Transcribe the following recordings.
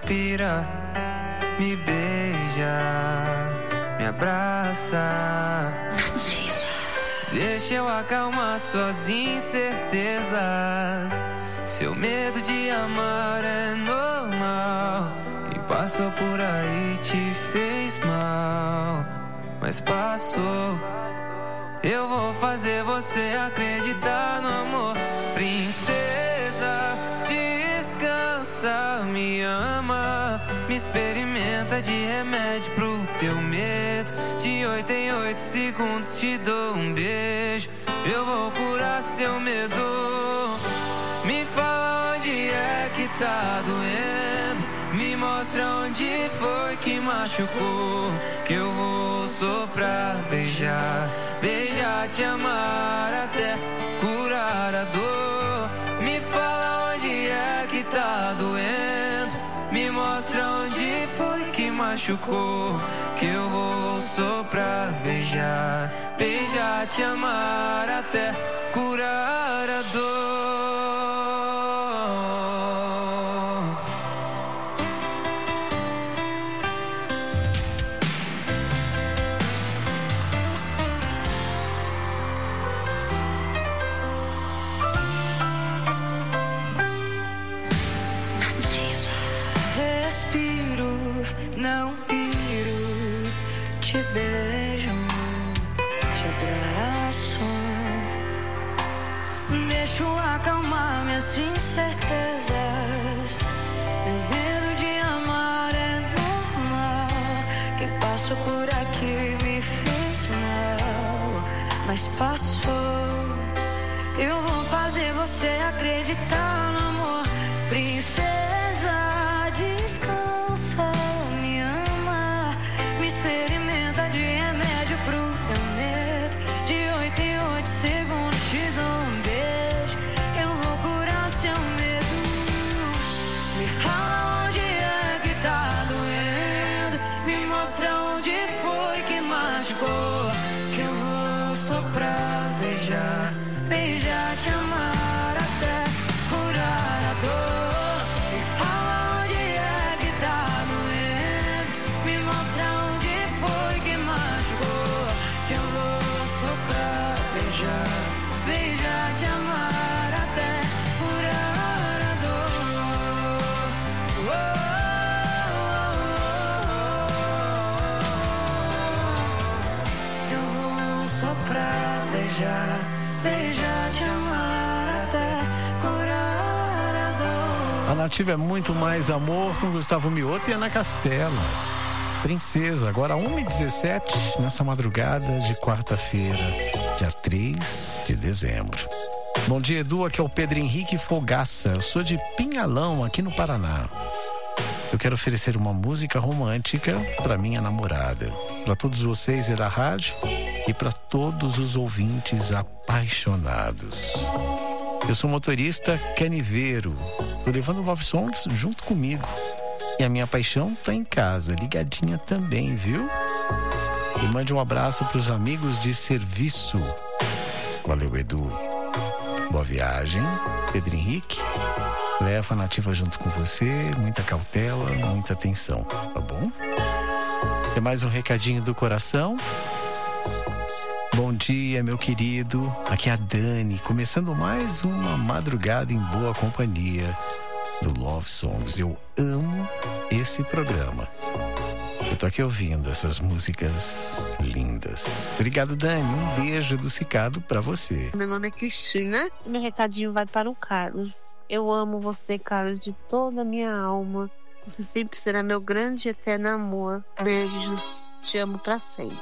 pira, me beija, me abraça. Deixa eu acalmar suas incertezas. Seu medo de amar é normal. Quem passou por aí te fez mal, mas passou. Eu vou fazer você acreditar no amor. Princesa, descansa, me ama, me experimenta de remédio pro teu medo. De 8 em 8 segundos te dou um beijo. Eu vou curar seu medo. Me fala onde é que tá doendo, me mostra onde foi que machucou, que eu vou soprar, beijar, beijar, te amar até curar a dor. Me fala onde é que tá doendo, me mostra onde foi que machucou, que eu vou soprar, beijar, beijar, te amar até curar a dor. Respiro, não piro, te beijo, te abraço. Deixo acalmar minhas incertezas. Meu medo de amar é normal. Quem passou por aqui me fez mal, mas passou. Eu vou fazer você acreditar no amor. Princesa, descansa, me ama, me experimenta de remédio pro teu medo. De 8 em 8 segundos te dou um beijo. Eu vou curar seu medo. Me fala onde é que tá doendo, me mostra onde foi que machucou, que eu vou soprar, beijar, beijar, te amar até curar a dor. Me fala onde é que tá doendo, me mostra onde foi que machucou, que eu vou soprar, beijar, beijar, te amar até curar a dor. Eu vou soprar, beijar, beijar, te amar até curar a dor. A Nativa é muito mais amor com Gustavo Mioto e Ana Castela. Princesa, agora 1h17, nessa madrugada de quarta-feira, dia 3 de dezembro. Bom dia, Edu, aqui é o Pedro Henrique Fogaça. Eu sou de Pinhalão, aqui no Paraná. Eu quero oferecer uma música romântica para minha namorada, para todos vocês da rádio e para todos os ouvintes apaixonados. Eu sou motorista caniveiro, tô levando Love Songs junto comigo. E a minha paixão tá em casa, ligadinha também, viu? E mande um abraço pros amigos de serviço. Valeu, Edu. Boa viagem, Pedro Henrique. Leva a Nativa junto com você, muita cautela, muita atenção, tá bom? Tem mais um recadinho do coração. Bom dia, meu querido. Aqui é a Dani, começando mais uma madrugada em boa companhia do Love Songs. Eu amo esse programa. Eu tô aqui ouvindo essas músicas lindas. Obrigado, Dani. Um beijo adocicado pra você. Meu nome é Cristina e meu recadinho vai para o Carlos. Eu amo você, Carlos, de toda a minha alma. Você sempre será meu grande e eterno amor. Beijos. Te amo pra sempre.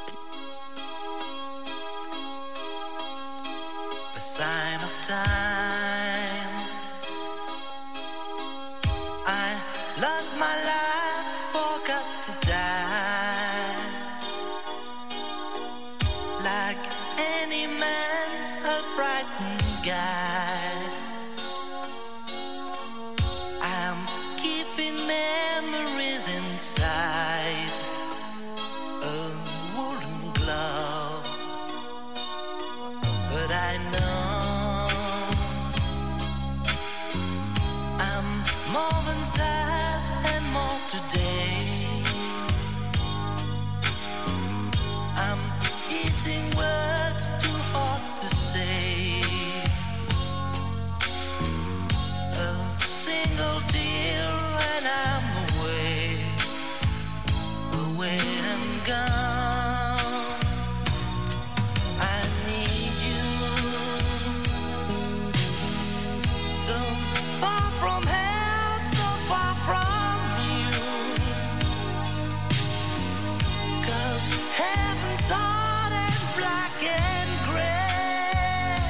A sign of time. I lost my life, forgot to die. Like any man, a frightened guy. I'm keeping memories inside a woolen glove. But I know I'm more than sad and more hard and black and gray.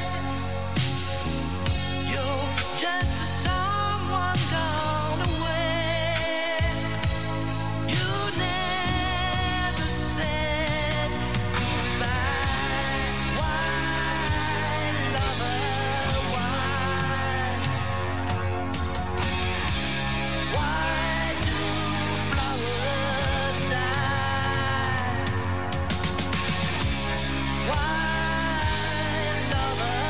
You're just someone gone away. You never said goodbye. Why, lover, why? Why do flowers die? Why, lover,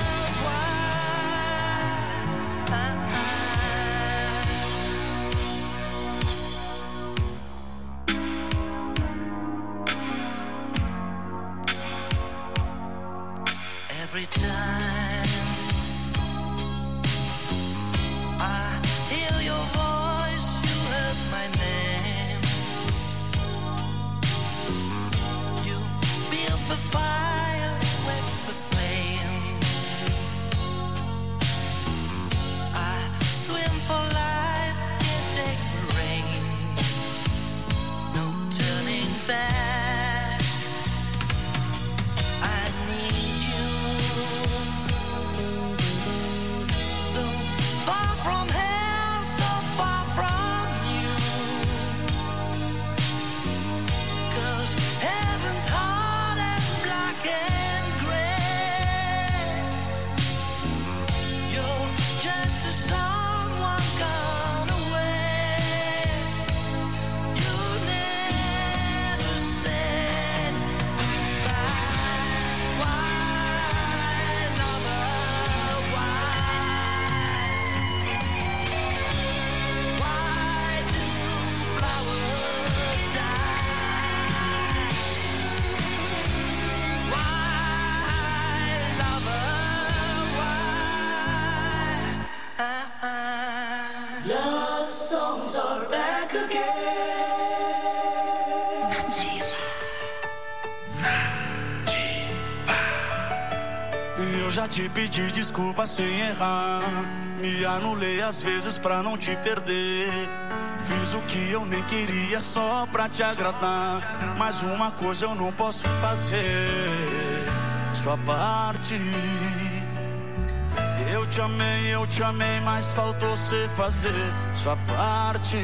why? Every time I hear your voice, you heard my name. You build the fire, wet the flame. I swim for life, can't take the rain. No turning back. I need you. So far from hell, so far from you. 'Cause heaven's hard and black and gray. You're just someone gone away. You never said goodbye. Why, lover, why? Why do flowers die? Why, lover, why? Love songs are back again. Eu já te pedi desculpa sem errar. Me anulei às vezes pra não te perder. Fiz o que eu nem queria só pra te agradar. Mas uma coisa eu não posso fazer: sua parte. Eu te amei, mas faltou cê fazer sua parte.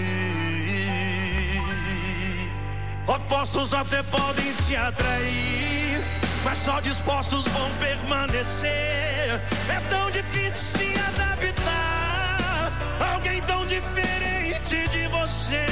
Opostos até podem se atrair, mas só dispostos vão permanecer. É tão difícil se adaptar a alguém tão diferente de você.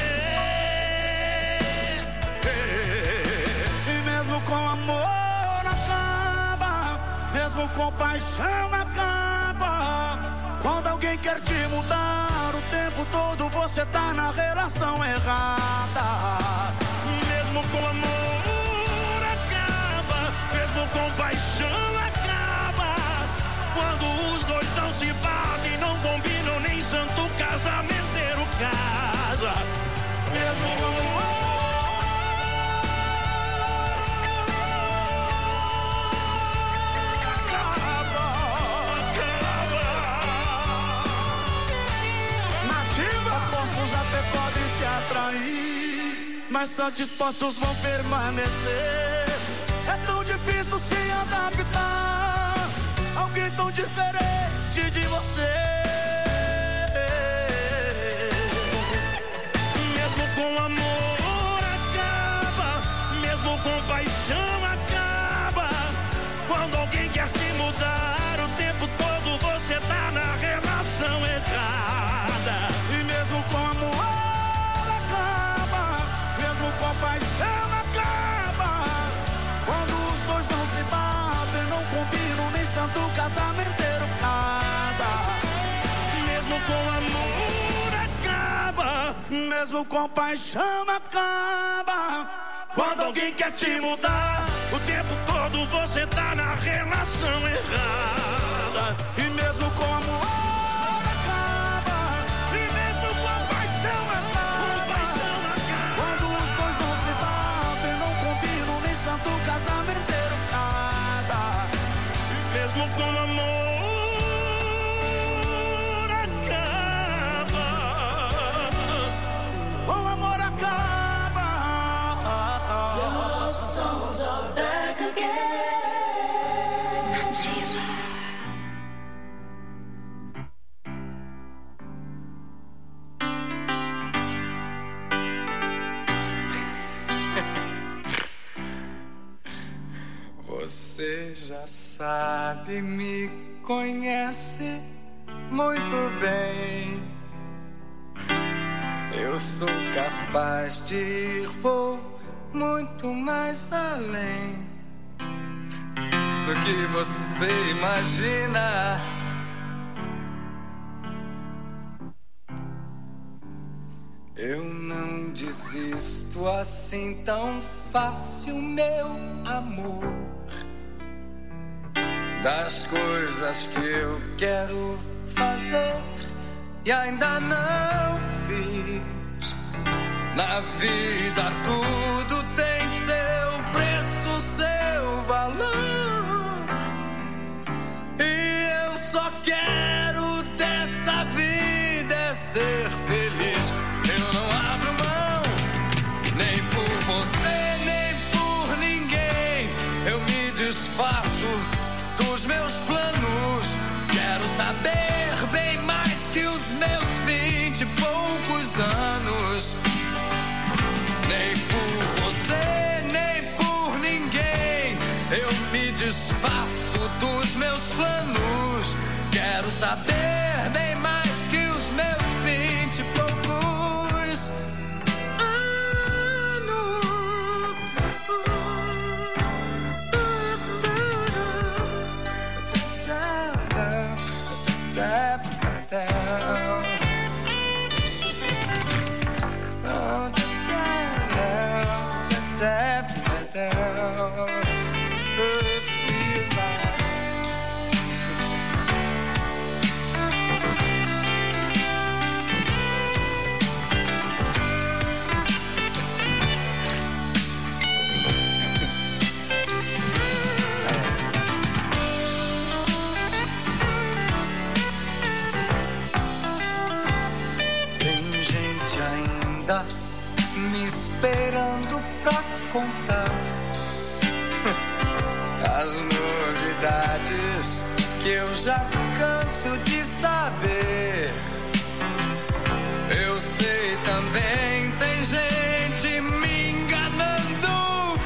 E mesmo com amor acaba, mesmo com paixão acaba. Quando alguém quer te mudar o tempo todo, você tá na relação errada. Mesmo com amor acaba, mesmo com paixão acaba. Quando os dois não se batem, não combinam, nem santo casamenteiro casa. Mesmo com amor acaba. Opostos até podem se atrair, mas só dispostos vão permanecer. É tão difícil se adaptar a alguém tão diferente de você. Mesmo com amor acaba, mesmo com paixão acaba. Quando alguém quer te mudar o tempo todo, você tá na relação errada. E mesmo com amor acaba, mesmo com paixão acaba. Quando os dois não se batem, não combinam, nem santo casamenteiro casa. Mesmo com amor acaba, mesmo com paixão acaba. Quando alguém quer te mudar o tempo todo, você tá na relação errada. E mesmo com amor acaba, e mesmo com paixão acaba. Quando os dois não se batem, não combinam, nem santo casamenteiro casa. E mesmo com amor acaba, com amor acaba. Your songs are Você já sabe, me conhece muito bem. Eu sou capaz de ir, vou muito mais além do que você imagina. Eu não desisto assim tão fácil, meu amor, das coisas que eu quero fazer e ainda não fiz. Na vida tudo tem seu preço, seu valor, e eu só quero dessa vida é ser feliz. Eu não abro mão, nem por você, nem por ninguém. Eu me desfaço dos meus planos. Quero saber bem mais que os meus 20 e poucos anos. Nem por você, nem por ninguém. Eu me desfaço dos meus planos. Quero saber bem mais que os meus 20 e poucos anos. Me esperando pra contar as novidades que eu já canso de saber. Eu sei também, tem gente me enganando,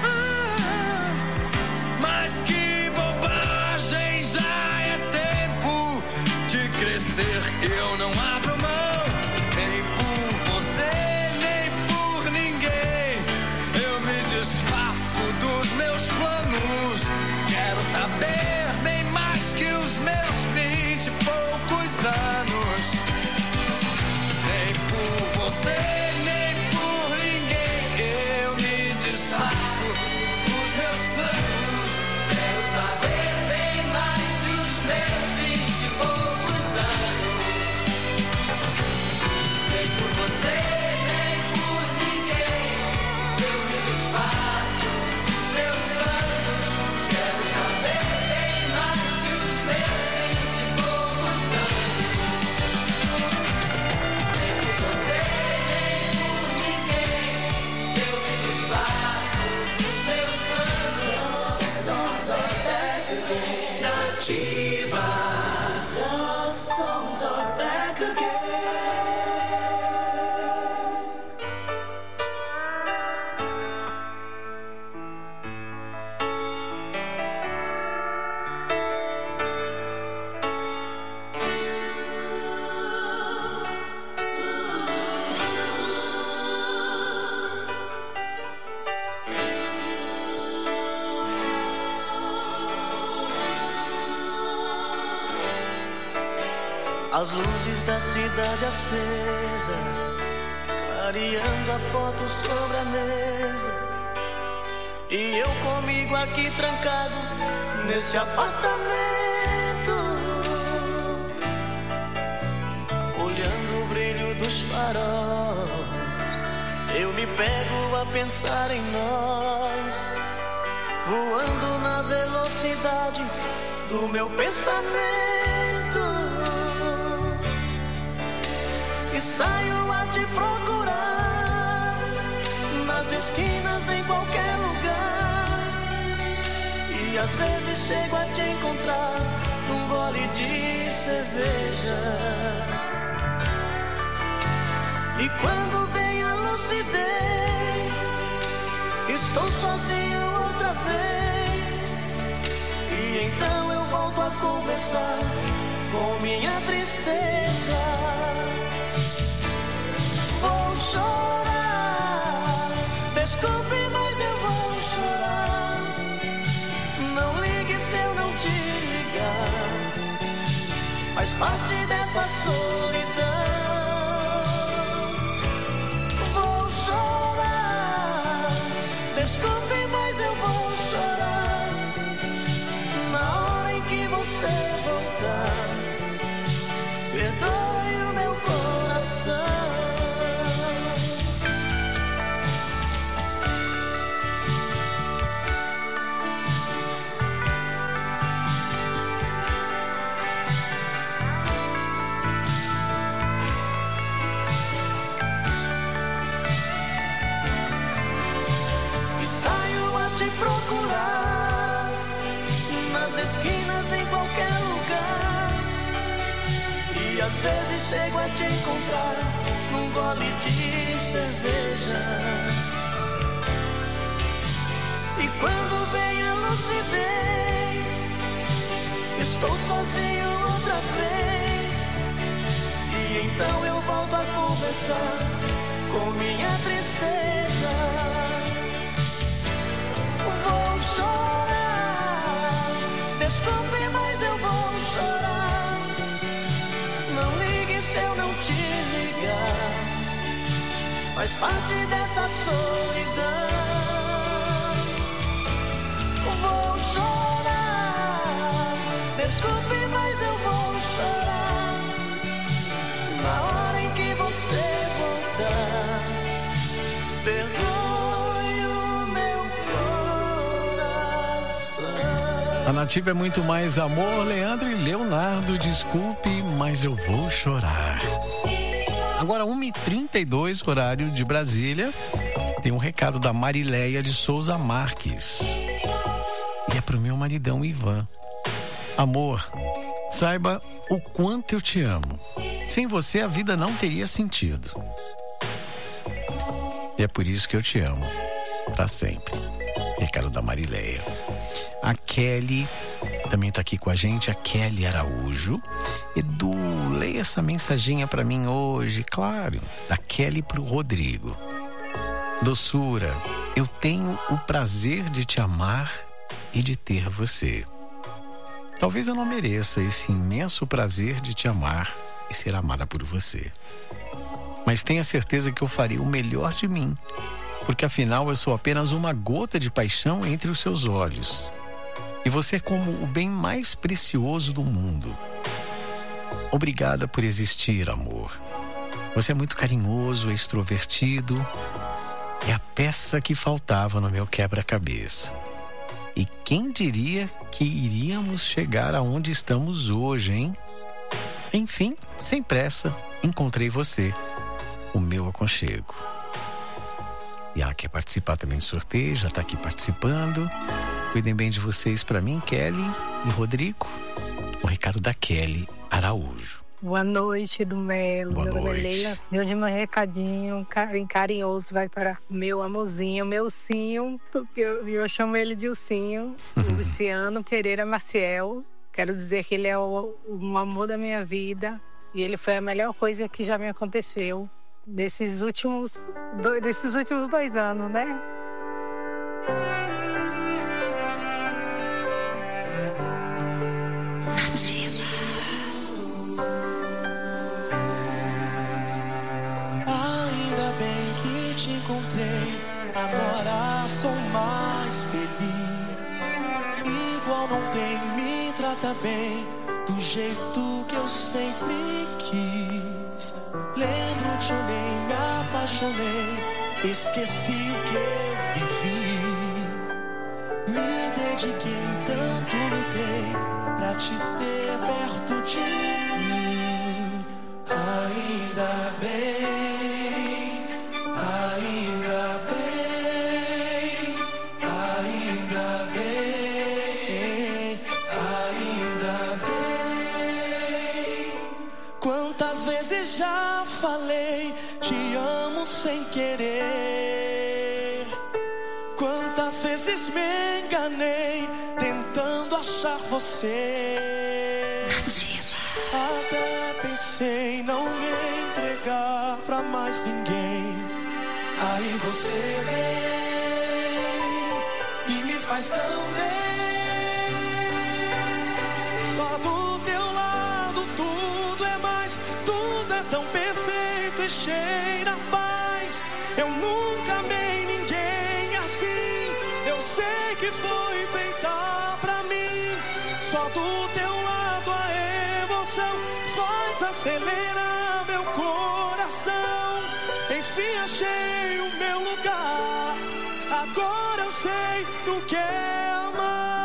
mas que bobagem, já é tempo de crescer. Eu não abro mão, nem por você, nem por ninguém. Eu me desfaço dos meus planos. Quero saber bem mais que os meus 20 e poucos anos. Nem por você, nem por ninguém. Eu me desfaço dos meus planos. Quero saber bem mais que os meus 20 e poucos anos. Nem por você, nem por ninguém. Eu me desfaço dos meus planos. Quero saber bem mais que os meus 20 e poucos anos. Nem por você, nem por ninguém. Eu me desfaço dos meus planos. Songs are back again. Nativa. Love songs are back again. As luzes da cidade acesa, clareando a foto sobre a mesa, e eu comigo aqui trancado nesse apartamento, olhando o brilho dos faróis. Eu me pego a pensar em nós, voando na velocidade do meu pensamento. E saio a te procurar nas esquinas, em qualquer lugar. E às vezes chego a te encontrar num gole de cerveja. E quando vem a lucidez, estou sozinho outra vez. conversar com minha tristeza. Vou chorar, desculpe, mas eu vou chorar. Não ligue se eu não te ligar, faz parte dessa solidão. Vou chorar, desculpe, mas eu vou chorar. Na hora em que você voltar, perdoe o meu coração. E saio a te procurar nas esquinas, em qualquer lugar. E às vezes chego a te encontrar num gole de cerveja. E quando vem a lucidez, estou sozinho outra vez. E então eu volto a conversar com minha tristeza. Vou chorar, desculpe, mas eu vou chorar. Não ligue se eu não te ligar, faz parte dessa solidão. Vou chorar, desculpe, mas eu vou chorar. Na hora em que você voltar, perdoe o meu coração. A Nativa é muito mais amor. Leandro e Leonardo, desculpe, mas eu vou chorar. Agora 1h32, horário de Brasília. Tem um recado da Marileia de Souza Marques. E é pro meu maridão Ivan. Amor, saiba o quanto eu te amo. Sem você a vida não teria sentido. E é por isso que eu te amo. Pra sempre. Recado da Marileia. A Kelly também tá aqui com a gente, a Kelly Araújo. Edu, leia essa mensaginha pra mim hoje, claro. Da Kelly pro Rodrigo. Doçura, eu tenho o prazer de te amar e de ter você. Talvez eu não mereça esse imenso prazer de te amar e ser amada por você. Mas tenha certeza que eu farei o melhor de mim, porque afinal eu sou apenas uma gota de paixão entre os seus olhos. E você é como o bem mais precioso do mundo. Obrigada por existir, amor. Você é muito carinhoso, extrovertido. É a peça que faltava no meu quebra-cabeça. E quem diria que iríamos chegar aonde estamos hoje, hein? Enfim, sem pressa, encontrei você, o meu aconchego. E ela quer participar também do sorteio, já está aqui participando. Cuidem bem de vocês para mim, Kelly e Rodrigo. O recado da Kelly Araújo. Boa noite, do Melo. Boa Meu nome é noite. Leila. Meu recadinho carinhoso vai para o meu amorzinho, meu ursinho, porque eu chamo ele de ursinho, o Luciano Pereira Maciel. Quero dizer que ele é o amor da minha vida e ele foi a melhor coisa que já me aconteceu desses últimos 2 anos, né? Ainda bem que te encontrei, agora sou mais feliz. Igual não tem, me trata bem, do jeito que eu sempre quis. Lembro, te olhei, me apaixonei, esqueci o que eu vivi. Me dediquei, tanto lutei pra te ter perto de mim. Ainda bem, ainda bem, ainda bem, ainda bem. Quantas vezes já falei, te amo sem querer. Quantas vezes me enganei, tentando achar você. Até pensei em não me entregar pra mais ninguém. Aí você vem e me faz tão bem. Só do teu lado tudo é mais, tudo é tão perfeito e cheira paz. Eu nunca amei ninguém assim. Eu sei que foi feita pra mim. Só do teu lado a emoção faz acelerar meu coração. Enfim achei o meu lugar. Agora eu sei o que é amar.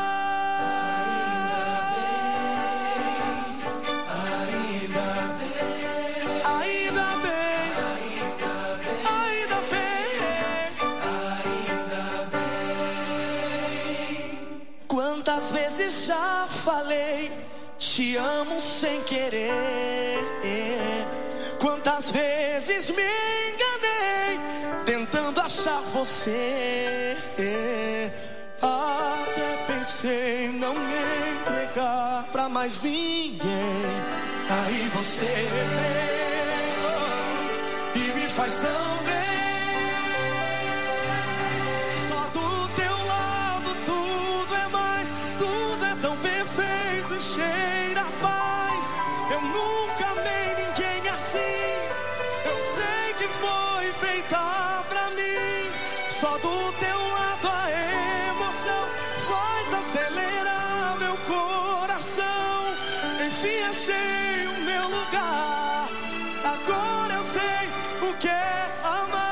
Quantas vezes já falei, te amo sem querer. Quantas vezes me enganei, tentando achar você. Até pensei em não me entregar pra mais ninguém. Aí você vem e me faz tão bem. Cheira paz. Eu nunca amei ninguém assim. Eu sei que foi feita pra mim. Só do teu lado a emoção faz acelerar meu coração. Enfim achei o meu lugar. Agora eu sei o que é amar.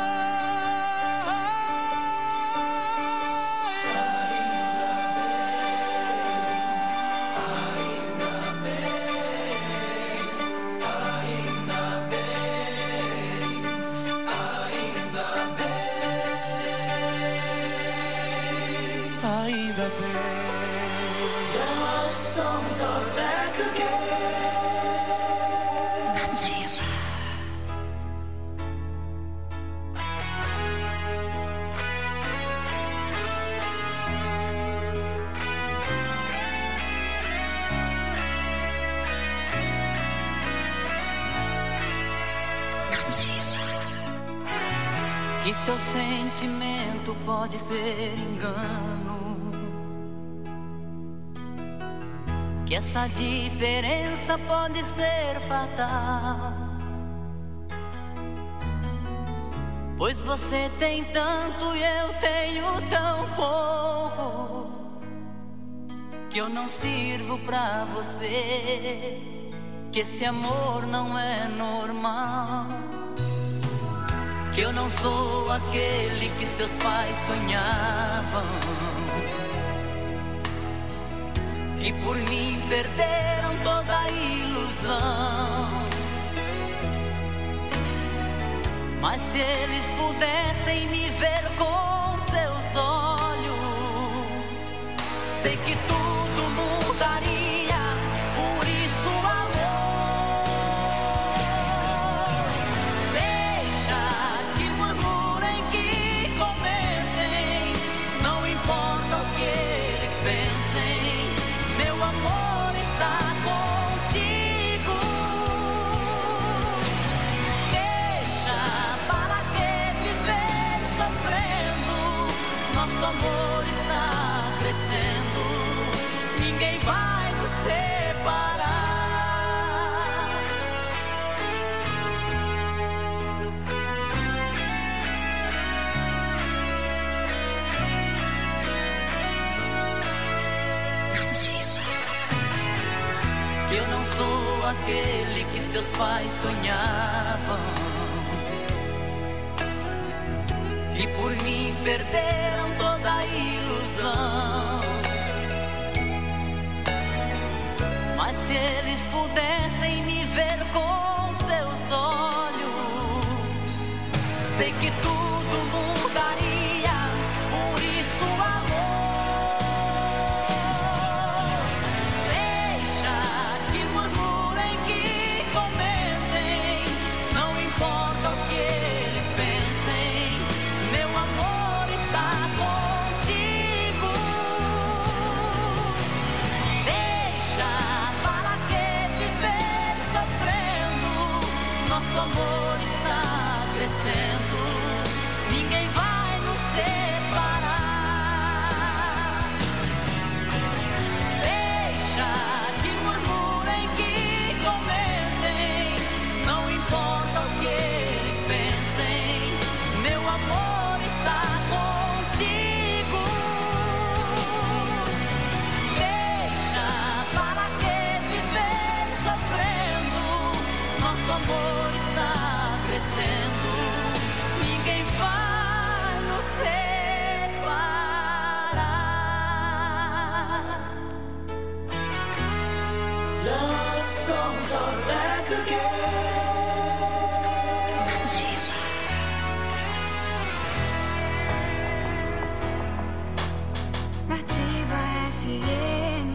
Que seu sentimento pode ser engano, que essa diferença pode ser fatal, pois você tem tanto e eu tenho tão pouco, que eu não sirvo pra você, que esse amor não é normal. Que eu não sou aquele que seus pais sonhavam, que por mim perderam toda a ilusão. Mas se eles pudessem me ver com seus olhos, sei que tudo mudaria. Por isso, amor está crescendo, ninguém vai nos separar. Que eu não sou aquele que seus pais sonhavam, que por mim perderam toda a ilusão. Mas se eles pudessem me ver com seus olhos, sei que tudo mudaria. Por isso, amor, deixa que murmurem, que comentem, não importa o que eles pensem, meu amor está songs are back again. Nativa FM.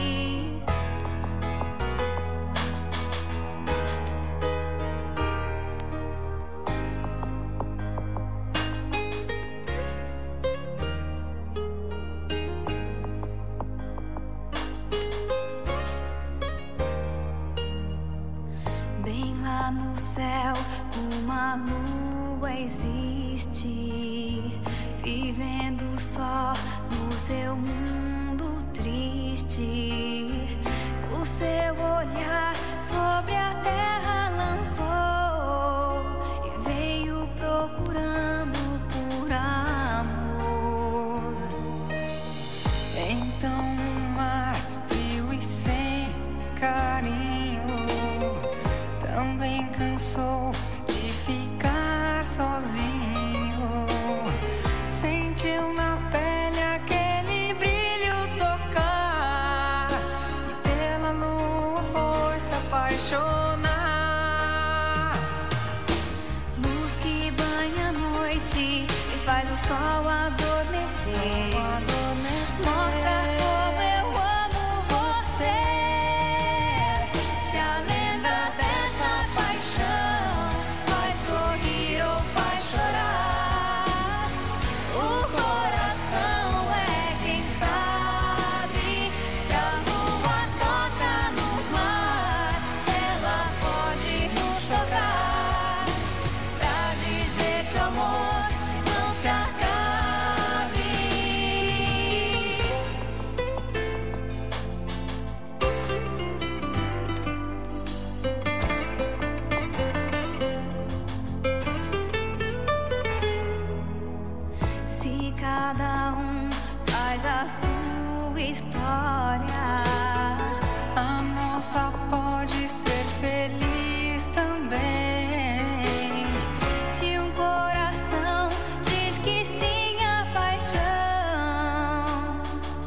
Bem lá no céu, uma lua existe, vivendo só no seu mundo triste. O seu olhar sobre a terra lançou e veio procurando por amor. Então o mar frio e sem carinho também cansou de ficar sozinho. Sentiu na pele aquele brilho tocar e pela lua foi se apaixonar. Luz que banha a noite e faz o sol adormecer. Mostra como eu amo você. Se a lenda dessa paixão faz sorrir ou faz chorar, o coração é quem sabe. Se a lua toca no mar, ela pode nos tocar pra dizer que o amor não se acabe. Se cada um faz a sua história, a nossa pode ser feliz também. Se um coração diz que sim à paixão,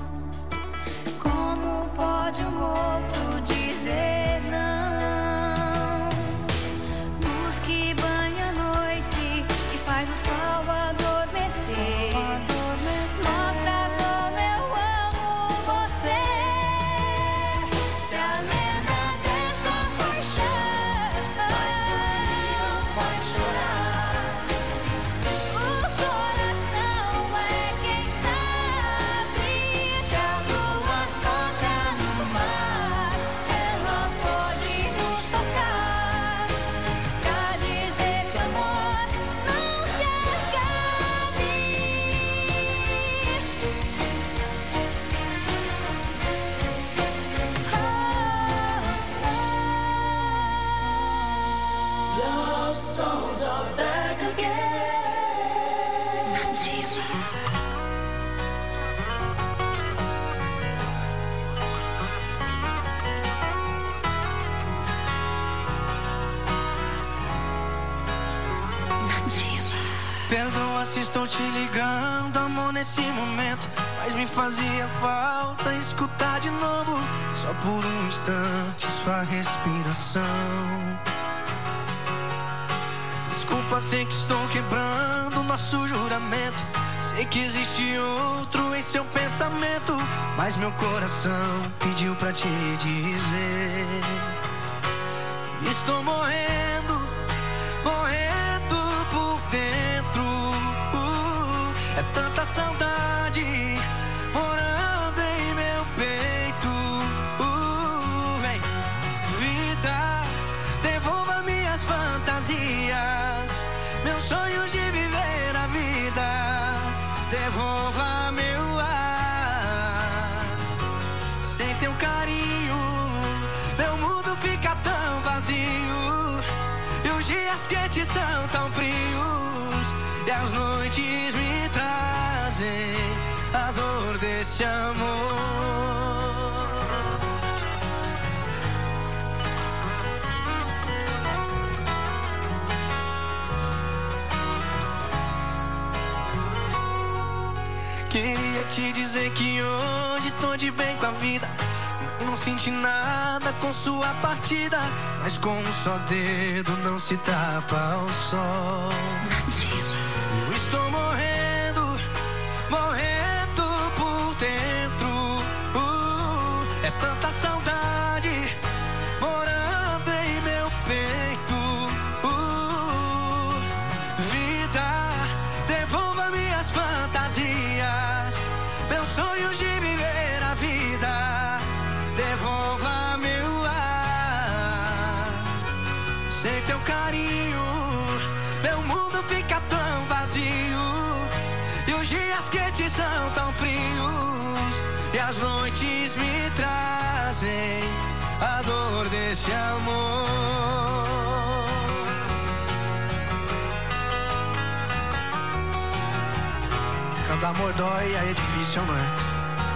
como pode um outro dizer não? Luz que banha a noite e faz o sol adormecer. Mostra como eu amo você. Se a lenda dessa paixão faz sorrir ou faz chorar, o coração é quem sabe. Se a lua toca no mar, ela pode nos tocar pra dizer que o amor não se acabe. Love songs are back again. Perdoa se estou te ligando, amor, nesse momento, mas me fazia falta escutar de novo, só por um instante, sua respiração. Desculpa, sei que estou quebrando nosso juramento, sei que existe outro em seu pensamento, mas meu coração pediu pra te dizer: estou morrendo, morrendo por dentro. É tanta saudade morando em meu peito. Vem, vida, devolva minhas fantasias, meus sonhos de viver a vida. Devolva meu ar. Sem teu carinho, meu mundo fica tão vazio, e os dias quentes são tão frios, e as noites me trazem a dor desse amor. Queria te dizer que hoje tô de bem com a vida, Não senti nada com sua partida, mas com um só dedo não se tapa o sol. Eu estou morrendo, morrendo por dentro. É tanta saudade morando em meu peito. Vida, devolva minhas fantasias, meus sonhos de viver a vida. Devolva meu ar. Sem teu carinho, meu mundo fica tão vazio. E os dias quentes são tão frios, e as noites me trazem a dor desse amor. Quando amor dói, aí é difícil, não é?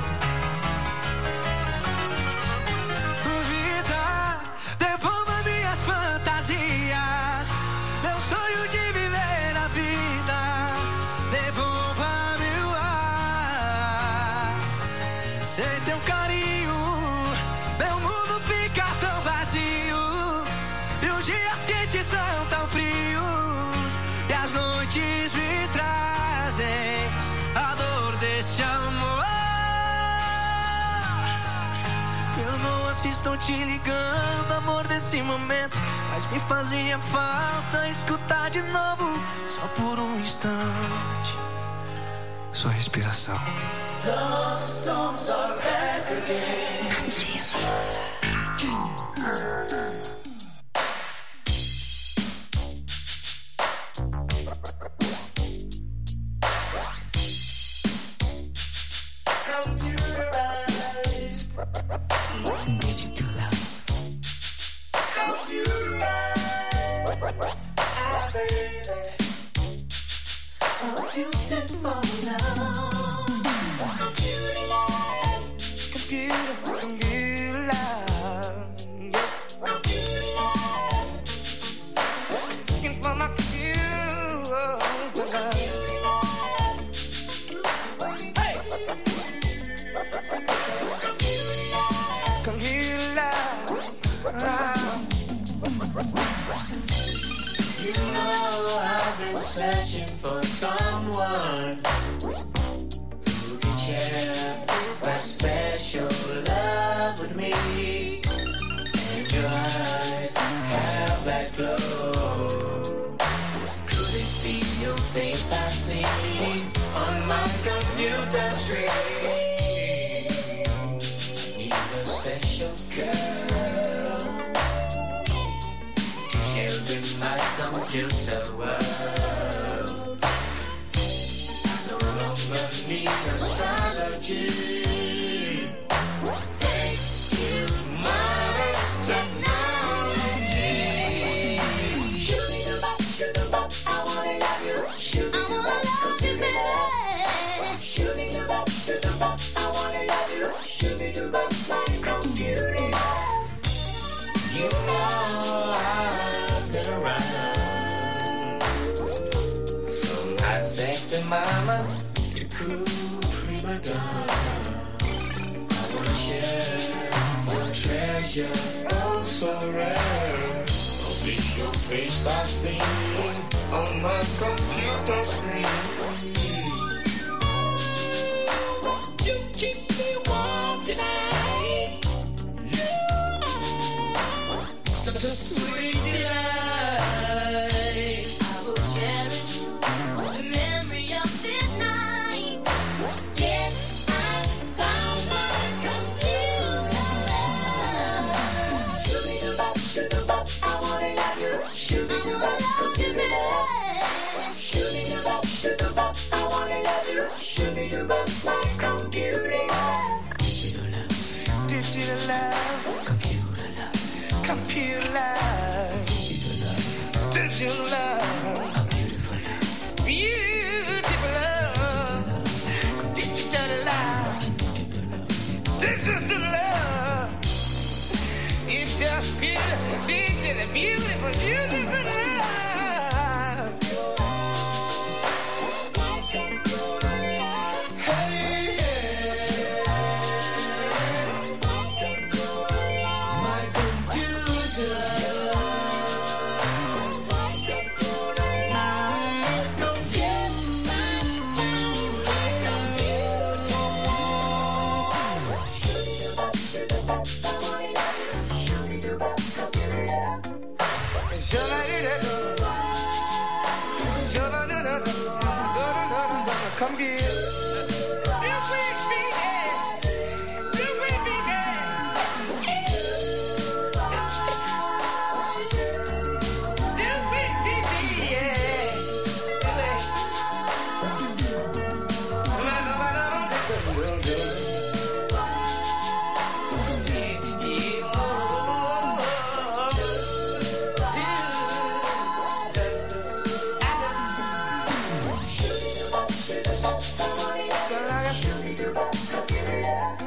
Fantasias, meu sonho de viver a vida. Devolva meu ar. Sem teu carinho, meu mundo fica tão vazio. E os dias quentes são tão frios, e as noites me trazem a dor desse amor. Perdoa se estou te ligando, amor, desse momento, mas me fazia falta escutar de novo, só por um instante, sua respiração. Love songs are back again. Jesus. Searching for someone who can share that special love with me. And your eyes have that glow. Could it be your face I see on my computer screen? Need a special girl to share with my computer world. Need astrology, thanks to modern technology. Shoot-a-bop, I wanna love you. Shoot-a-bop, baby. Shoot-a-bop, I wanna love you. Shoot-a-bop, my computer. You know I've been around, from hot sexy mamas cool prima donnas. I wanna share your treasure, oh so rare. Oh, see your face I see on my computer screen. Won't you keep me warm tonight? Such a sweet delight. I will cherish the memory of this night. Shoot-a-bop, my computer. Digital love, computer love, computer love, digital love, a beautiful love, beautiful love, digital love, digital love. It's just beautiful, digital, beautiful, beautiful love. Hey, hey.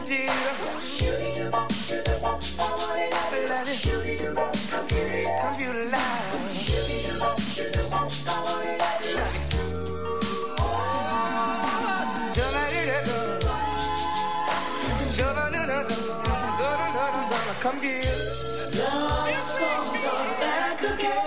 computer. Computer line. Come here. Love songs are back again.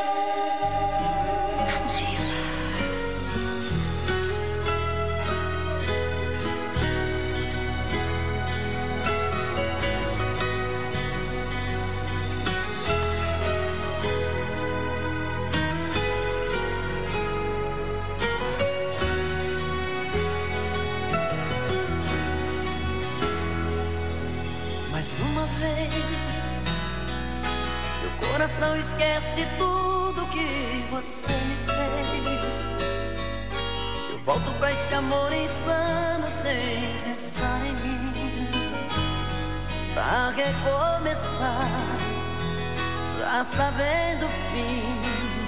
Mais uma vez, meu coração esquece tudo que você me fez. Eu volto pra esse amor insano sem pensar em mim, pra recomeçar, já sabendo o fim.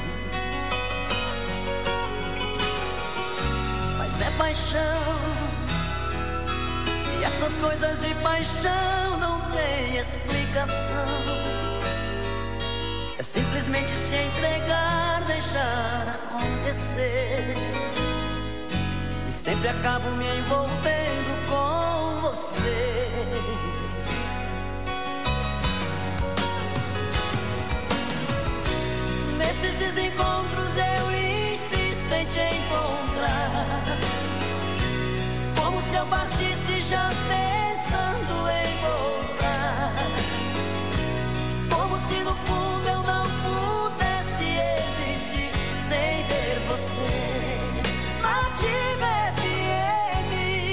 Mas é paixão, e essas coisas de paixão não tem explicação. É simplesmente se entregar, deixar acontecer. E sempre acabo me envolvendo com você. Nesses encontros eu insisto em te encontrar, como se eu partisse já pensando em voltar, como se no fundo eu não pudesse existir sem ter você. Nativa FM,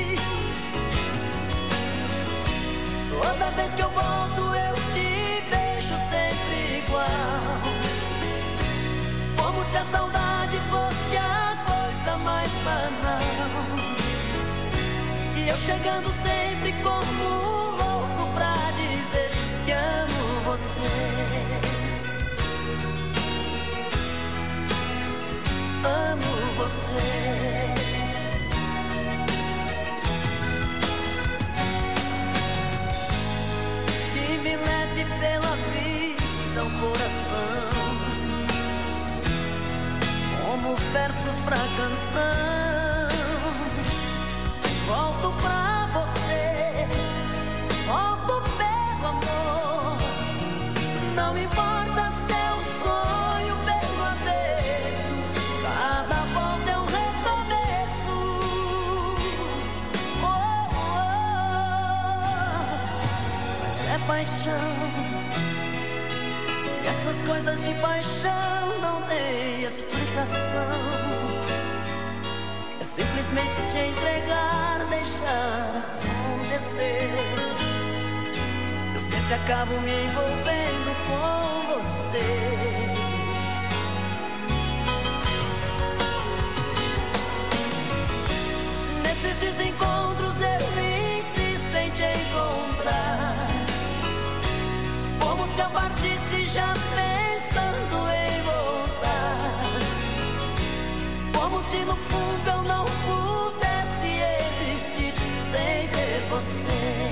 toda vez que eu volto eu te vejo sempre igual, como se a saudade fosse a coisa mais banal. E eu chegando sempre como louco pra dizer que amo você. Amo você. Que me leve pela vida o coração, como versos pra canção. Volto pra você, volto pelo amor. Não importa seu sonho pelo avesso, cada volta é um recomeço. Oh, oh. Mas é paixão, e essas coisas de paixão não tem explicação. É simplesmente se entregar, deixar acontecer. Eu sempre acabo me envolvendo com você. Nesses encontros eu insisto em te encontrar, como se eu partisse já pensando em voltar, como se no fundo eu não pudesse existir sem ter você.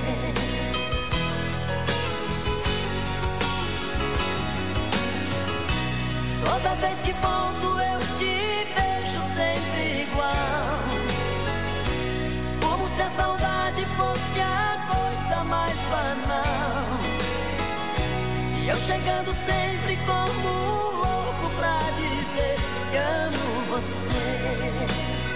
Toda vez que volto eu te vejo sempre igual, como se a saudade fosse a coisa mais banal. E eu chegando sempre como louco pra dizer que amo você.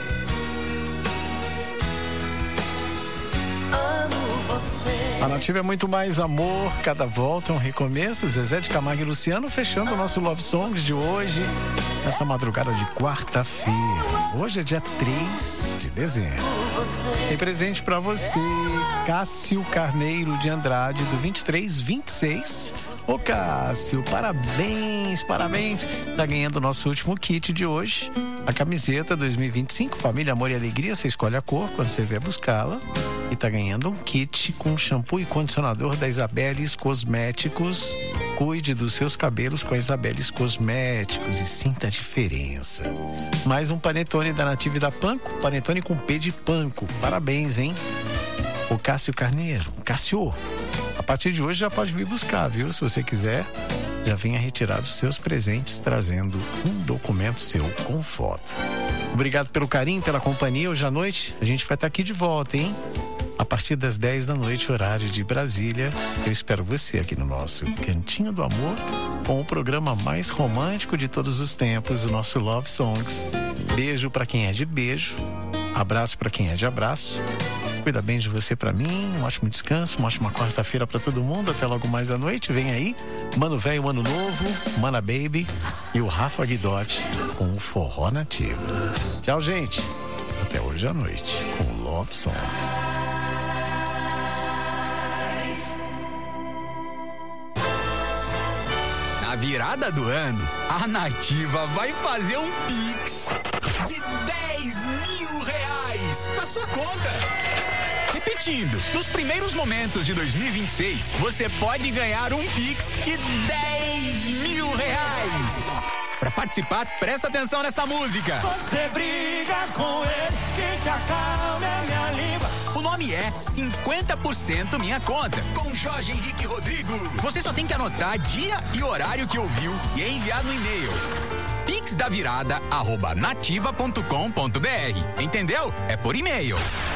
Amo você. A Nativa é muito mais amor, cada volta é um recomeço. Zezé de Camargo e Luciano fechando o nosso Love Songs de hoje, nessa madrugada de quarta-feira. Hoje é dia 3 de dezembro. Tem presente pra você, Cássio Carneiro de Andrade, do 2326. Ô Cássio, parabéns, parabéns. Tá ganhando o nosso último kit de hoje, a camiseta 2025, Família, Amor e Alegria. Você escolhe a cor quando você vier buscá-la. E tá ganhando um kit com shampoo e condicionador da Isabeles Cosméticos. Cuide dos seus cabelos com a Isabeles Cosméticos e sinta a diferença. Mais um panetone da Nativa e da Panko, panetone com P de Panko. Parabéns, hein? O Cássio Carneiro, Cássio, a partir de hoje já pode vir buscar, viu? Se você quiser, já venha retirar os seus presentes trazendo um documento seu com foto. Obrigado pelo carinho, pela companhia. Hoje à noite a gente vai estar aqui de volta, hein? A partir das 10 da noite, horário de Brasília. Eu espero você aqui no nosso Cantinho do Amor, com o programa mais romântico de todos os tempos, o nosso Love Songs. Beijo pra quem é de beijo, abraço pra quem é de abraço. Cuida bem de você pra mim, um ótimo descanso, uma ótima quarta-feira pra todo mundo. Até logo mais à noite, vem aí Mano Velho, Mano Novo, Mana Baby e o Rafa Guidotti com o Forró Nativo. Tchau, gente. Até hoje à noite com Love Songs. Na virada do ano, a Nativa vai fazer um Pix de R$10.000 na sua conta. Repetindo, nos primeiros momentos de 2026, você pode ganhar um Pix de R$10.000. Para participar, presta atenção nessa música. Você briga com ele, quem te acalma é minha língua. O nome é 50% Minha Conta, com Jorge Henrique Rodrigo. Você só tem que anotar dia e horário que ouviu e enviar no e-mail pixdavirada@nativa.com.br. Entendeu? É por e-mail.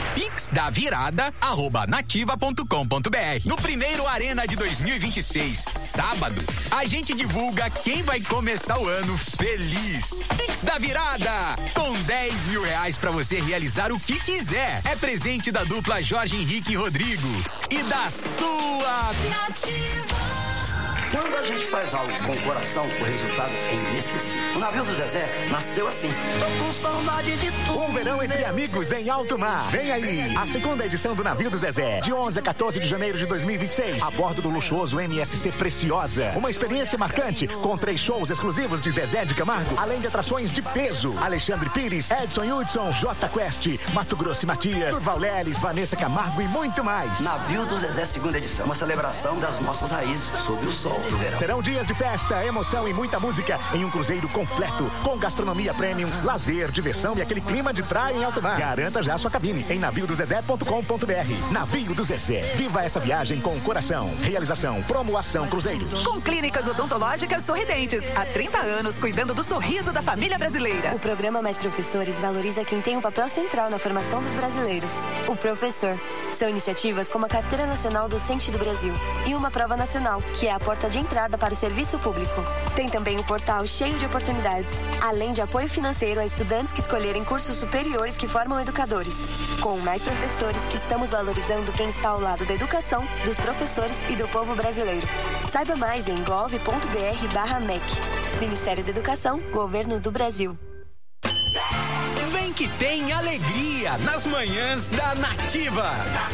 pixdavirada@nativa.com.br. No primeiro Arena de 2026, sábado, a gente divulga quem vai começar o ano feliz. Pix da Virada, com R$10.000 pra você realizar o que quiser. É presente da dupla Jorge Henrique e Rodrigo e da sua Nativa. Quando a gente faz algo com o coração, o resultado é inesquecível. O navio do Zezé nasceu assim. Tô com saudade de tudo. Um verão entre amigos em alto mar. Vem aí, a segunda edição do Navio do Zezé, de 11 a 14 de janeiro de 2026, a bordo do luxuoso MSC Preciosa. Uma experiência marcante, com 3 shows exclusivos de Zezé de Camargo, além de atrações de peso. Alexandre Pires, Edson Hudson, J Quest, Mato Grosso e Matias, Durval Leles, Vanessa Camargo e muito mais. Navio do Zezé, segunda edição. Uma celebração das nossas raízes sob o sol do verão. Serão dias de festa, emoção e muita música em um cruzeiro completo, com gastronomia premium, lazer, diversão e aquele clima de praia em alto mar. Garanta já sua cabine em naviodozezé.com.br. Navio do Zezé. Viva essa viagem com o coração. Realização, Promoação Cruzeiros. Com clínicas odontológicas Sorridentes. Há 30 anos cuidando do sorriso da família brasileira. O programa Mais Professores valoriza quem tem um papel central na formação dos brasileiros. O professor. São iniciativas como a Carteira Nacional Docente do Brasil e uma prova nacional, que é a porta de entrada para o serviço público. Tem também o portal cheio de oportunidades, além de apoio financeiro a estudantes que escolherem cursos superiores que formam educadores. Com Mais Professores, estamos valorizando quem está ao lado da educação, dos professores e do povo brasileiro. Saiba mais em gov.br/MEC. Ministério da Educação, Governo do Brasil. Vem que tem alegria nas manhãs da Nativa.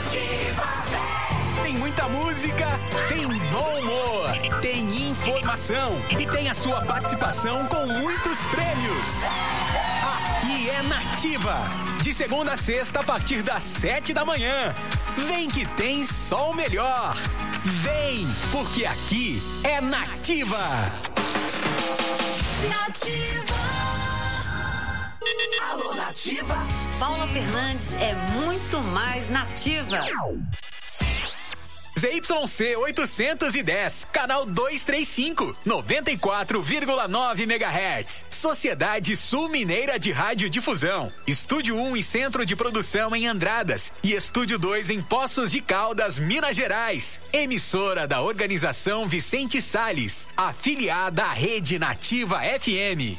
Tem muita música, tem bom humor, tem informação e tem a sua participação com muitos prêmios. Aqui é Nativa, de segunda a sexta a partir das 7 da manhã. Vem que tem só o melhor. Vem, porque aqui é Nativa. Nativa. Alô, Nativa. Paula Fernandes é muito mais nativa. ZYC 810, canal 235, 94,9 MHz. Sociedade Sul Mineira de Radiodifusão. Estúdio 1 e Centro de Produção em Andradas. E Estúdio 2 em Poços de Caldas, Minas Gerais. Emissora da Organização Vicente Salles. Afiliada à Rede Nativa FM.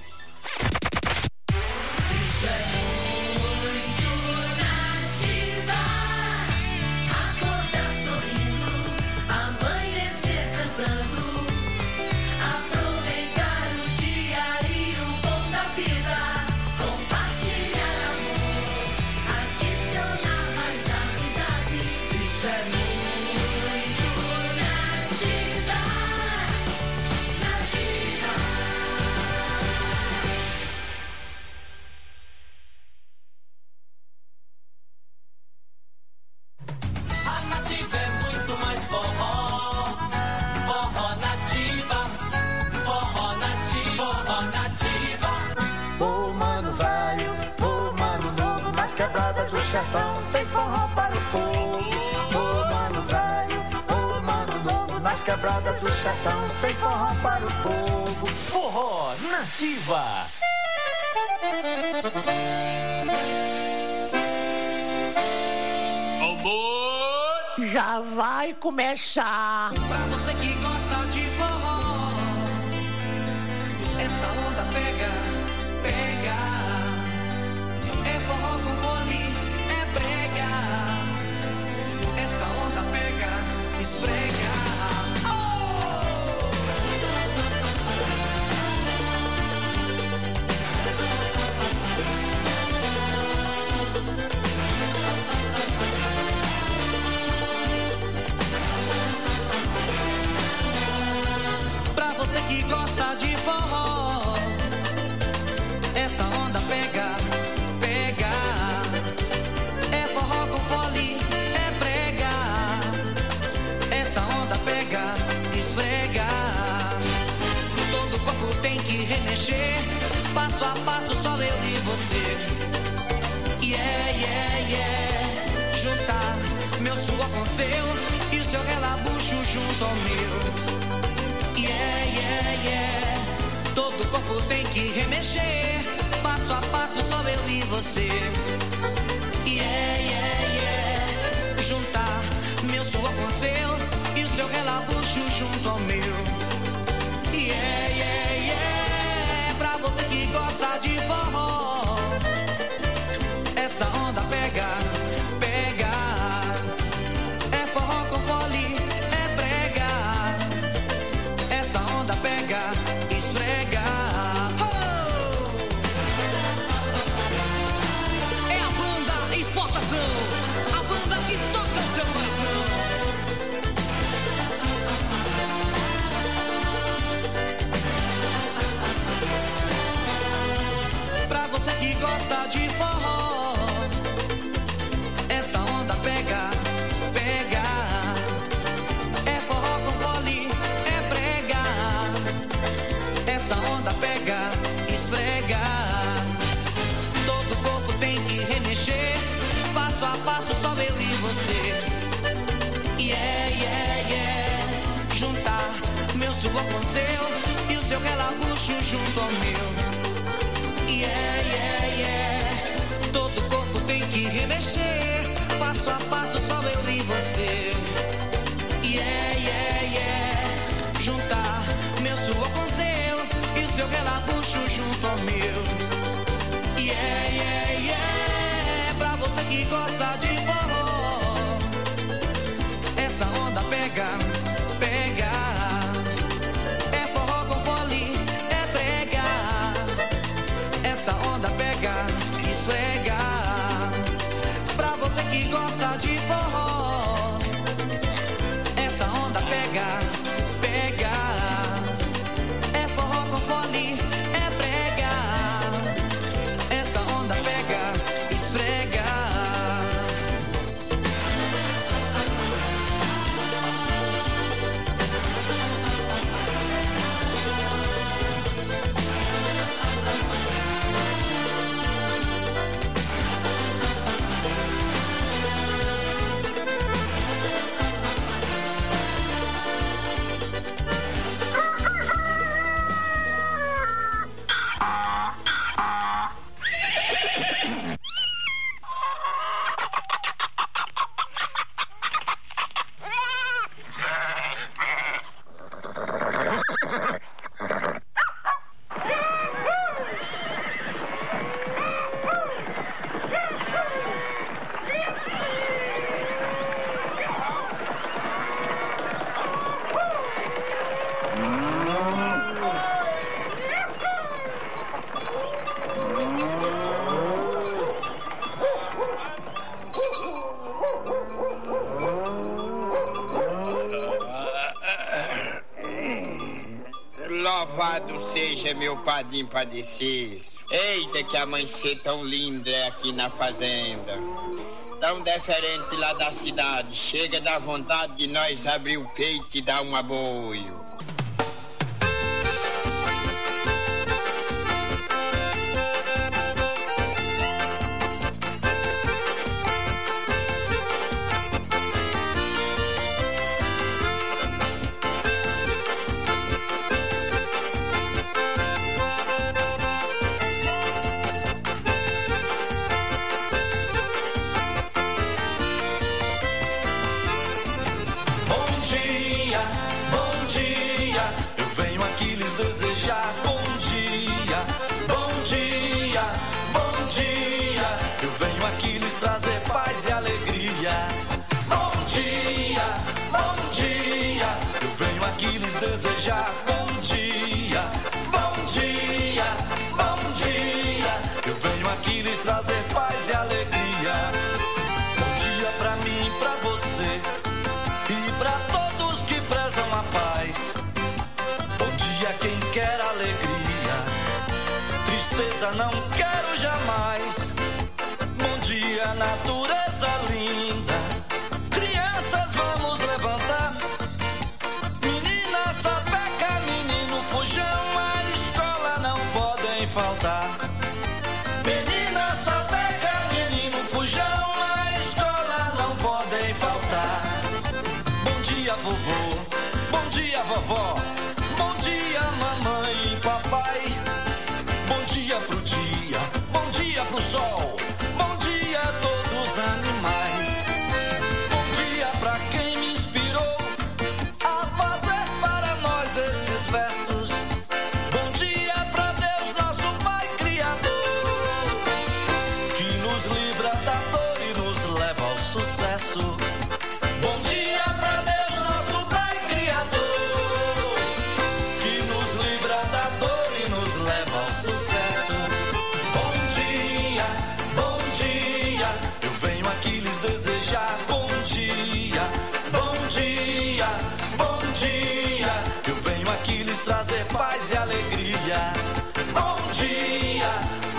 nas quebradas do sertão tem forró para o povo. Forró Nativa. Já vai começar. Pra você que gosta de forró, essa onda pega, pega. É forró com fone, é brega. Essa onda pega, esfrega. Você que gosta de forró, essa onda pega, pega. É forró com fole, é brega. Essa onda pega, esfrega. Todo o corpo tem que remexer, passo a passo só eu e você. Yeah, yeah, yeah. Juntar meu suor com seu e o seu relabucho junto ao meu. Yeah, yeah, yeah. Todo o corpo tem que remexer, passo a passo só eu e você. Yeah, yeah, yeah. Juntar meu suor com seu e o seu relabucho junto ao meu. Yeah, yeah, yeah. Pra você que gosta de forró, essa onda pega, pega. É forró com fole, é brega. Essa onda pega, esfrega. Oh! É a banda Exportação, a banda que toca o seu coração. Pra você que gosta de forró, essa onda pega, pega. É forró com fole, é brega. Essa onda pega, esfrega. Todo o corpo tem que remexer, passo a passo só eu e você. Yeah, yeah, yeah. Juntar meu suor com seu e o seu relabucho junto ao meu. Yeah, yeah, yeah. Todo o corpo tem que remexer, passo a passo só eu e você. Yeah, yeah, yeah. Juntar meu suor com seu e o seu relabucho junto ao meu. Yeah, yeah, yeah. Pra você que gosta de forró, essa onda pega, pega. É forró com fole, é brega. Essa onda pega, esfrega. Pra você que gosta de forró, essa onda pega, pega. É forró com fole, é brega. Essa onda pega, esfrega. Louvado seja meu padrinho padecido. Eita, que amanhecer tão lindo é aqui na fazenda. Tão diferente lá da cidade. Chega da vontade de nós abrir o peito e dar um aboio. tristeza não quero jamais. Bom dia, natureza linda. Crianças, vamos levantar. Menina sapeca, menino fujão, a escola não podem faltar. Menina sapeca, menino fujão, a escola não podem faltar. Bom dia, vovô. Bom dia, vovó. Bom dia, mamãe e papai. Bom dia pro dia. Bom dia pro sol. Bom dia a todos os animais. Bom dia pra quem me inspirou a fazer para nós esses versos. Bom dia pra Deus, nosso Pai Criador, que nos livra da dor e nos leva ao sucesso. Bom dia pra Deus, nosso Pai Criador, que nos livra da dor e nos leva ao sucesso. Bom dia, eu venho aqui lhes desejar bom dia, bom dia, bom dia. Eu venho aqui lhes trazer paz e alegria. Bom dia,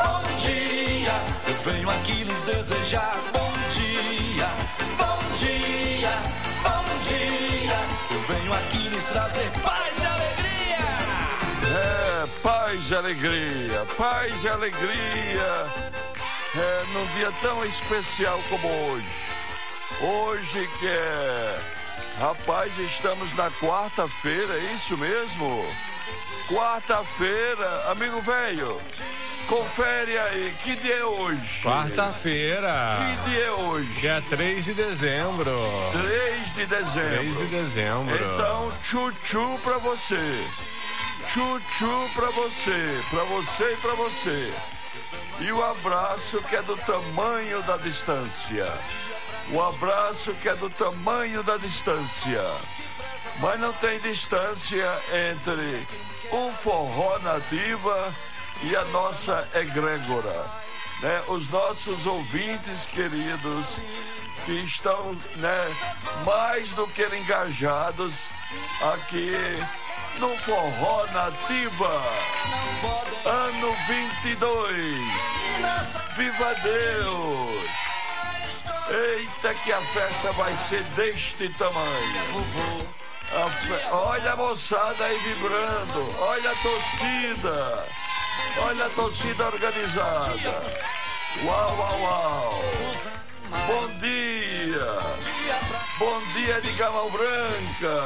eu venho aqui lhes desejar bom dia, bom dia, bom dia. Eu venho aqui lhes trazer paz e alegria. É, paz e alegria, paz e alegria. É, num dia tão especial como hoje. Hoje que é... Rapaz, estamos na quarta-feira, é isso mesmo? Quarta-feira, amigo velho, confere aí, que dia é hoje? Quarta-feira. Que dia é hoje? Dia 3 de dezembro. 3 de dezembro. 3 de dezembro. Então, tchu-tchu pra você. Tchu-tchu pra você. Pra você e pra você. E o abraço que é do tamanho da distância. O abraço que é do tamanho da distância. Mas não tem distância entre o forró nativa e a nossa egrégora, né? Os nossos ouvintes queridos que estão, né, mais do que engajados aqui no Forró Nativa, ano 22. Viva Deus! Eita, que a festa vai ser deste tamanho. Olha a moçada aí vibrando, olha a torcida. Olha a torcida organizada. Uau, uau, uau. Bom dia. Bom dia de Gama Branca.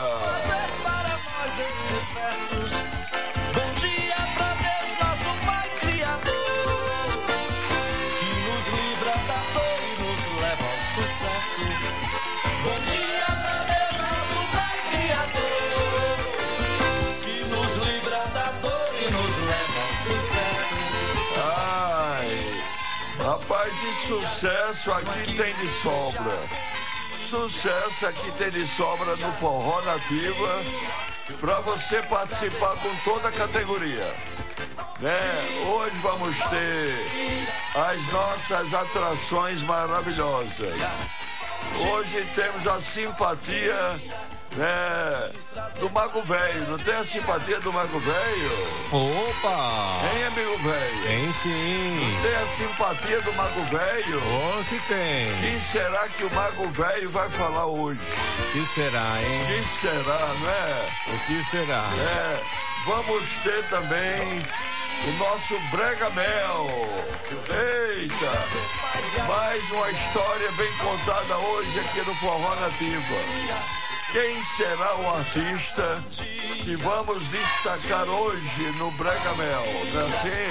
Bom dia pra Deus, nosso Pai Criador, que nos livra da dor e nos leva ao sucesso. Bom dia pra Deus, nosso Pai Criador, que nos livra da dor e nos leva ao sucesso. Ai, rapaz, de sucesso aqui tem de sobra. Sucesso aqui tem de sobra no Forró Nativa, para você participar com toda a categoria, né? Hoje vamos ter as nossas atrações maravilhosas. Hoje temos a simpatia, né, do Mago Velho. Não tem a simpatia do Mago Velho? Opa! Tem, amigo velho? Tem sim. Não tem a simpatia do Mago Velho? Oh, se tem. O que será que o Mago Velho vai falar hoje? O que será, hein? O que será, não é? O que será? É, vamos ter também o nosso Brega Mel. Eita! Mais uma história bem contada hoje aqui no Forró Nativa. Quem será o artista que vamos destacar hoje no Brega Mel? Não é assim?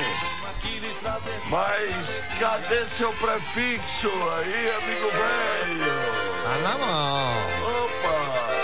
Mas cadê seu prefixo aí, amigo velho? Tá na mão. Opa!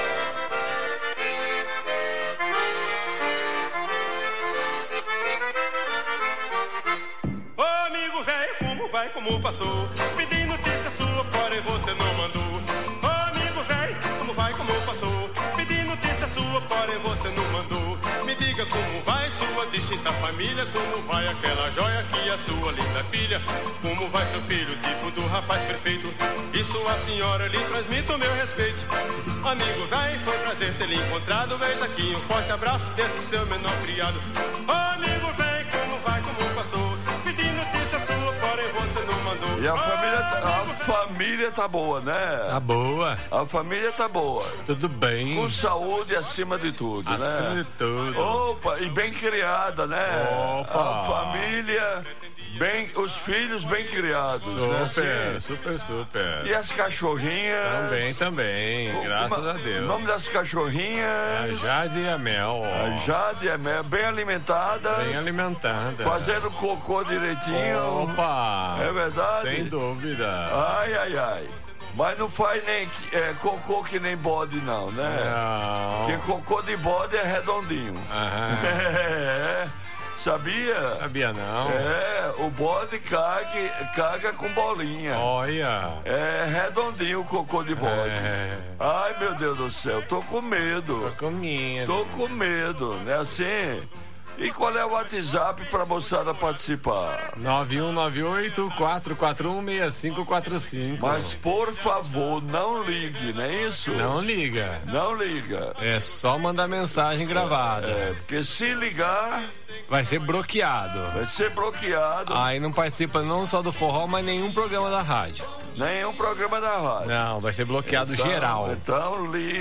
Ô amigo velho, como vai, como passou? Pedi notícia sua, porém você não mandou. Ô amigo velho, como vai, como passou? Pedi notícia sua, porém você não mandou. Me diga como vai sua distinta família, como vai aquela joia que é sua linda filha, como vai seu filho, tipo do rapaz perfeito, e sua senhora lhe transmite o meu respeito. Amigo velho, foi prazer ter lhe encontrado, eis aqui um forte abraço desse seu menor criado. Ô amigo velho, como vai, como passou? E a família tá boa, né? Tá boa. A família tá boa. Tudo bem. Com saúde acima de tudo, né? Acima de tudo. Opa, e bem criada, né? Opa. A família, os filhos bem criados, Super, né? Assim. super. E as cachorrinhas? Também, graças a Deus. O nome das cachorrinhas? A Jade e a Mel. A Jade e a Mel, bem alimentadas. Bem alimentada. Fazendo cocô direitinho. Opa! É verdade? Sem dúvida. Ai. Mas não faz nem cocô que nem bode, não, né? Não. Porque cocô de bode é redondinho. Sabia? Sabia não. O bode caga com bolinha. Olha. É redondinho o cocô de bode. Ai, meu Deus do céu, tô com medo. Tô com medo, né? Assim. E qual é o WhatsApp pra moçada participar? 9198-441-6545. Mas, por favor, não ligue, não é isso? Não liga. Não liga. É só mandar mensagem gravada. Porque se ligar... Vai ser bloqueado. Aí não participa não só do forró, mas nenhum programa da rádio. Nenhum programa da rádio. Não, vai ser bloqueado geral. Então liga.